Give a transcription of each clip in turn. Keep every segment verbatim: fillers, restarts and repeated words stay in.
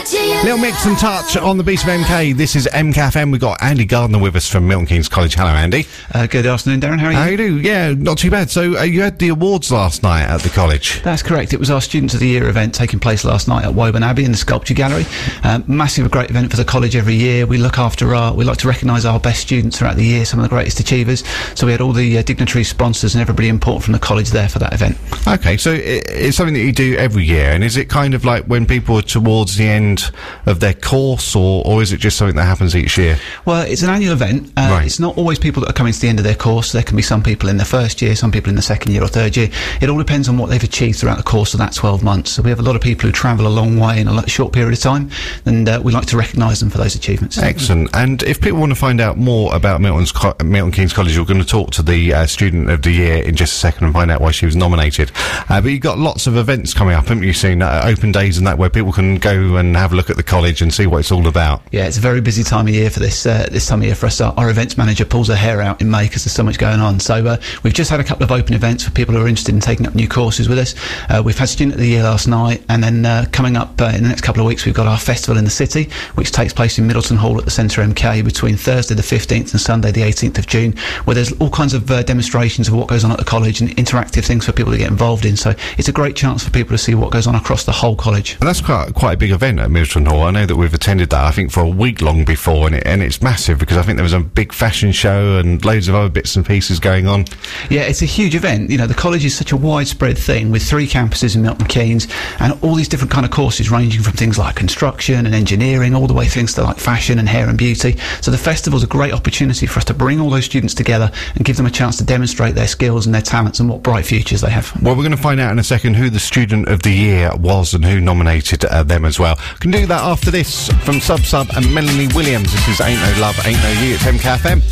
Little mix and touch on the Beat of M K. This is M K F M. We've got Andy Gardner with us from Milton Keynes College. Hello, Andy. Uh, good afternoon, Darren. How are you? How you do? Yeah, not too bad. So uh, you had the awards last night at the college. That's correct. It was our Students of the Year event taking place last night at Woburn Abbey in the Sculpture Gallery. Um, massive, great event for the college every year. We look after our, we like to recognise our best students throughout the year, some of the greatest achievers. So we had all the uh, dignitaries, sponsors and everybody important from the college there for that event. Okay, so it, it's something that you do every year, and is it kind of like when people are towards the end of their course, or, or is it just something that happens each year? Well, it's an annual event. Uh, right. It's not always people that are coming to the end of their course. There can be some people in the first year, some people in the second year or third year. It all depends on what they've achieved throughout the course of that twelve months. So we have a lot of people who travel a long way in a lot, short period of time, and uh, we like to recognise them for those achievements. Excellent. And if people want to find out more about Milton's Co- Milton Keynes College, we're going to talk to the uh, Student of the Year in just a second and find out why she was nominated. Uh, but you've got lots of events coming up, haven't you, soon? Uh, open days and that, where people can go and have a look at the college and see what it's all about. Yeah, it's a very busy time of year for this uh, this time of year for us. Our, our events manager pulls her hair out in May because there's so much going on. So uh, we've just had a couple of open events for people who are interested in taking up new courses with us. Uh, we've had Student of the Year last night, and then uh, coming up uh, in the next couple of weeks we've got our festival in the city, which takes place in Middleton Hall at the Centre M K between Thursday the fifteenth and Sunday the eighteenth of June, where there's all kinds of uh, demonstrations of what goes on at the college and interactive things for people to get involved in. So it's a great chance for people to see what goes on across the whole college. And that's quite quite a big event at Middleton Hall. I know that we've attended that, I think, for a week long before, and, it, and it's massive because I think there was a big fashion show and loads of other bits and pieces going on. Yeah, it's a huge event. You know, the college is such a widespread thing with three campuses in Milton Keynes and all these different kind of courses ranging from things like construction and engineering all the way things to like fashion and hair and beauty. So the festival's a great opportunity for us to bring all those students together and give them a chance to demonstrate their skills and their talents and what bright futures they have. Well, we're going to find out in a second who the Student of the Year was and who nominated uh, them as well. Can do that after this from Sub Sub and Melanie Williams. This is Ain't No Love, Ain't No You. It's M K F M.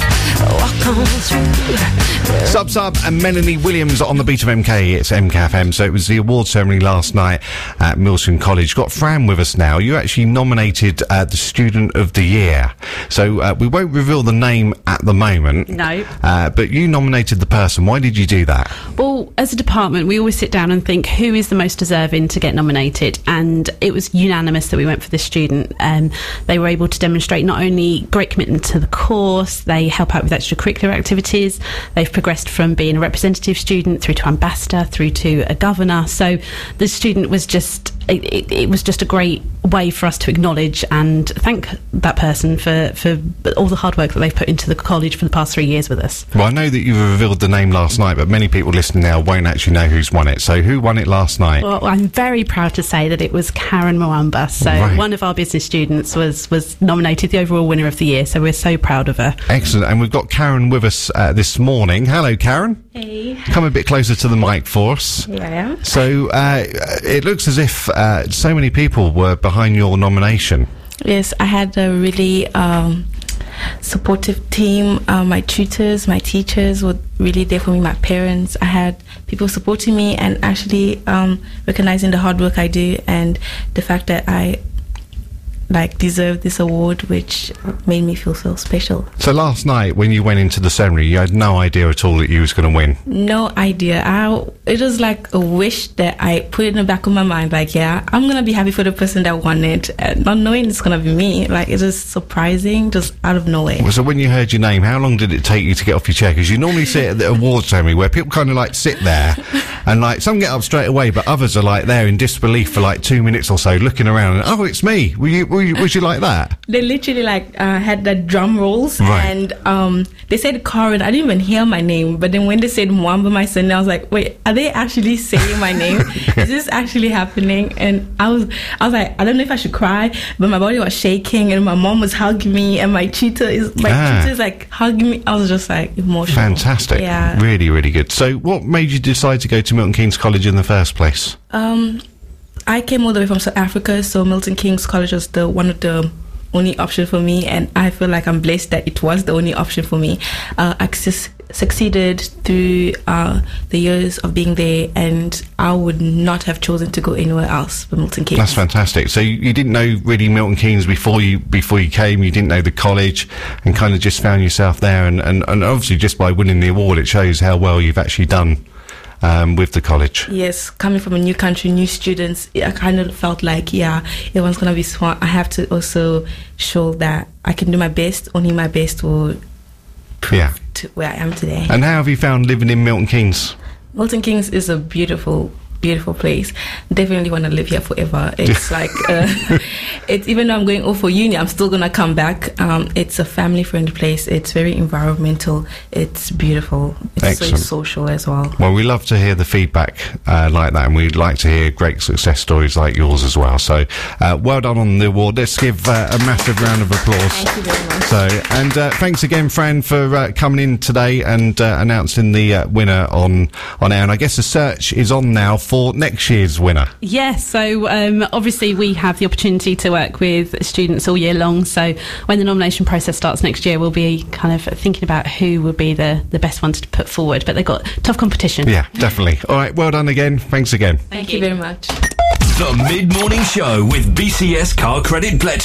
Sub Sub and Melanie Williams on the Beat of M K. It's M K F M. So it was the award ceremony last night at Milton College. Got Fran with us now. You actually nominated uh, the Student of the Year. So uh, we won't reveal the name at the moment. No. Uh, but you nominated the person. Why did you do that? Well, as a department, we always sit down and think who is the most deserving to get nominated, and it was unanimous that we went for this student. Um, they were able to demonstrate not only great commitment to the course, they help out with extracurricular activities, they've progressed from being a representative student through to ambassador, through to a governor. So the student was just, it, it, it was just a great way for us to acknowledge and thank that person for, for all the hard work that they've put into the college for the past three years with us. Well, I know that you revealed the name last night, but many people listening now won't actually know who's won it. So who won it last night? Well, I'm very proud to say that it was Karen Mwamba. So right. One of our business students was, was nominated the overall winner of the year. So we're so proud of her. Excellent. And we've got Karen with us uh, this morning. Hello, Karen. Hey. Come a bit closer to the mic for us. Here I am. So uh, it looks as if uh, so many people were behind your nomination. Yes, I had a really um, supportive team. Uh, my tutors, my teachers were really there for me, my parents. I had people supporting me and actually um, recognizing the hard work I do and the fact that I like deserve this award, which made me feel so special. So last night when you went into the ceremony, you had no idea at all that you was going to win? No idea. I, it was like a wish that I put in the back of my mind, like, yeah, I'm going to be happy for the person that won it, and not knowing it's going to be me. Like, it was surprising, just out of nowhere. Well, so when you heard your name, how long did it take you to get off your chair? Because you normally sit at the awards ceremony where people kind of like sit there and like some get up straight away, but others are like there in disbelief for like two minutes or so looking around and, oh, it's me. Were you, were you, was you like that? They literally like uh, had the drum rolls, right. And um, they said Karen. I didn't even hear my name, but then when they said Mwamba, my son, I was like, wait, are they actually saying my name? Is this actually happening? And I was, I was like, I don't know if I should cry, but my body was shaking, and my mom was hugging me, and my tutor is, my ah. tutor is like hugging me. I was just like emotional. Fantastic. Yeah. Really, really good. So, what made you decide to go to Milton Keynes College in the first place? Um. I came all the way from South Africa, so Milton Keynes College was the one of the only option for me, and I feel like I'm blessed that it was the only option for me. Uh, I su- succeeded through uh, the years of being there, and I would not have chosen to go anywhere else but Milton Keynes. That's fantastic. So you, you didn't know really Milton Keynes before you before you came. You didn't know the college, and kind of just found yourself there, and, and, and obviously just by winning the award, it shows how well you've actually done um, with the college. Yes, coming from a new country, new students, I kind of felt like, yeah, everyone's going to be smart. I have to also show that I can do my best. Only my best will prove Yeah. to where I am today. And how have you found living in Milton Keynes? Milton Keynes is a beautiful, beautiful place. Definitely want to live here forever. It's like, uh, it's even though I'm going off for uni, I'm still gonna come back. Um, it's a family-friendly place. It's very environmental. It's beautiful. It's Excellent. so social as well. Well, we love to hear the feedback uh, like that, and we'd like to hear great success stories like yours as well. So, uh, well done on the award. Let's give uh, a massive round of applause. Thank you very much. So, and uh, thanks again, Fran, for uh, coming in today and uh, announcing the uh, winner on on air. And I guess the search is on now for next year's winner. Yes, so um, obviously we have the opportunity to work with students all year long. So when the nomination process starts next year, we'll be kind of thinking about who will be the, the best ones to put forward. But they've got tough competition. Yeah, definitely. All right, well done again. Thanks again. Thank you very much. The Mid Morning Show with B C S Car Credit Pledge.